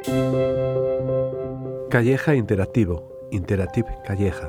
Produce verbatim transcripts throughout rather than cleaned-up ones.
Calleja Interactivo, Interactive Calleja.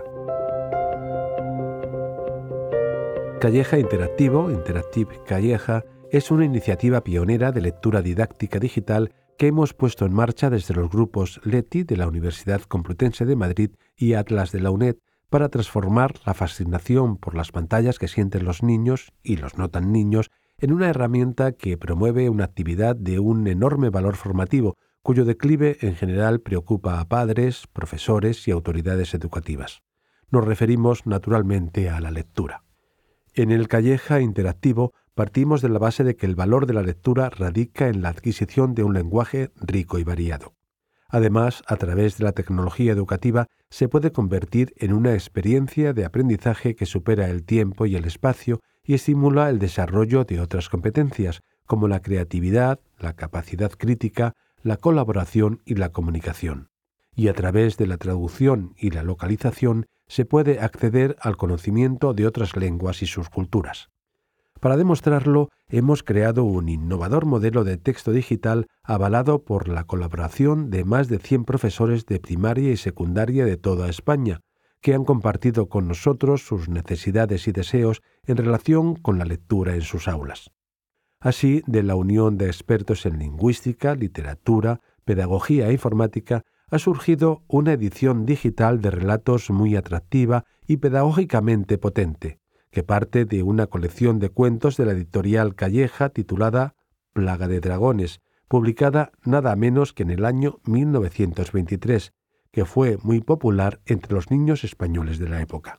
Calleja Interactivo, Interactive Calleja, es una iniciativa pionera de lectura didáctica digital que hemos puesto en marcha desde los grupos Leti de la Universidad Complutense de Madrid y Atlas de la UNED para transformar la fascinación por las pantallas que sienten los niños y los no tan niños en una herramienta que promueve una actividad de un enorme valor formativo, cuyo declive en general preocupa a padres, profesores y autoridades educativas. Nos referimos naturalmente a la lectura. En el Calleja Interactivo partimos de la base de que el valor de la lectura radica en la adquisición de un lenguaje rico y variado. Además, a través de la tecnología educativa se puede convertir en una experiencia de aprendizaje que supera el tiempo y el espacio y estimula el desarrollo de otras competencias, como la creatividad, la capacidad crítica, la colaboración y la comunicación. Y a través de la traducción y la localización se puede acceder al conocimiento de otras lenguas y sus culturas. Para demostrarlo, hemos creado un innovador modelo de texto digital avalado por la colaboración de más de cien profesores de primaria y secundaria de toda España, que han compartido con nosotros sus necesidades y deseos en relación con la lectura en sus aulas. Así, de la unión de expertos en lingüística, literatura, pedagogía e informática, ha surgido una edición digital de relatos muy atractiva y pedagógicamente potente, que parte de una colección de cuentos de la editorial Calleja titulada Plaga de Dragones, publicada nada menos que en el año mil novecientos veintitrés, que fue muy popular entre los niños españoles de la época.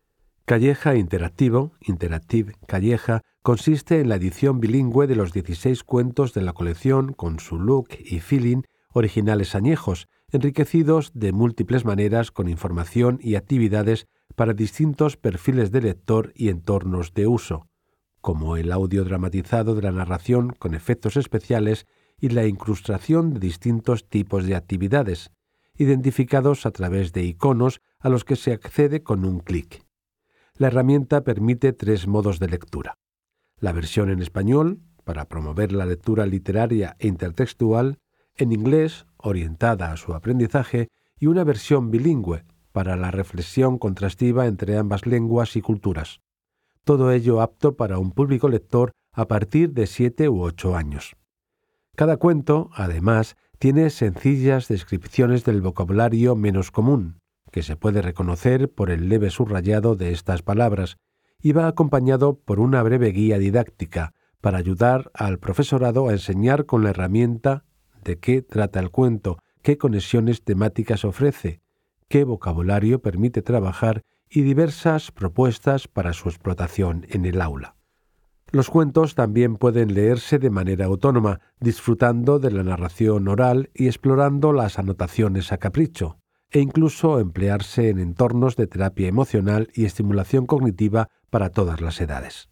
Calleja Interactivo, Interactive Calleja, consiste en la edición bilingüe de los dieciséis cuentos de la colección con su look y feeling originales añejos, enriquecidos de múltiples maneras con información y actividades para distintos perfiles de lector y entornos de uso, como el audio dramatizado de la narración con efectos especiales y la incrustación de distintos tipos de actividades, identificados a través de iconos a los que se accede con un clic. La herramienta permite tres modos de lectura: la versión en español, para promover la lectura literaria e intertextual, en inglés, orientada a su aprendizaje, y una versión bilingüe, para la reflexión contrastiva entre ambas lenguas y culturas. Todo ello apto para un público lector a partir de siete u ocho años. Cada cuento, además, tiene sencillas descripciones del vocabulario menos común, que se puede reconocer por el leve subrayado de estas palabras, y va acompañado por una breve guía didáctica para ayudar al profesorado a enseñar con la herramienta de qué trata el cuento, qué conexiones temáticas ofrece, qué vocabulario permite trabajar y diversas propuestas para su explotación en el aula. Los cuentos también pueden leerse de manera autónoma, disfrutando de la narración oral y explorando las anotaciones a capricho, e incluso emplearse en entornos de terapia emocional y estimulación cognitiva para todas las edades.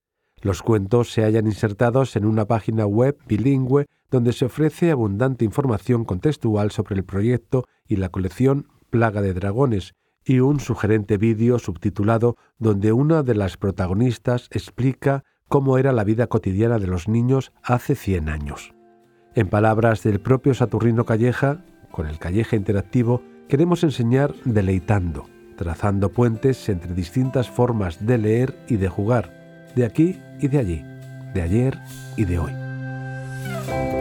Los cuentos se hallan insertados en una página web bilingüe donde se ofrece abundante información contextual sobre el proyecto y la colección Plaga de Dragones, y un sugerente vídeo subtitulado donde una de las protagonistas explica cómo era la vida cotidiana de los niños hace cien años. En palabras del propio Saturnino Calleja, con el Calleja Interactivo queremos enseñar deleitando, trazando puentes entre distintas formas de leer y de jugar, de aquí y de allí, de ayer y de hoy.